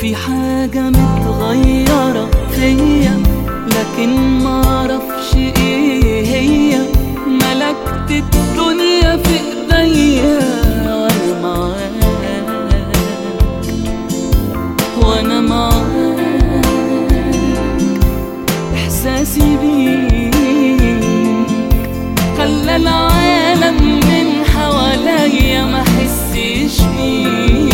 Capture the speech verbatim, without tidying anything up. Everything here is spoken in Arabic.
في حاجة متغيرة فيا لكن معرفش ايه هي. ملكت الدنيا في ايديا وانا معاك وانا معاك. احساسي بيك خلى العالم من حواليا ما حسش بيك.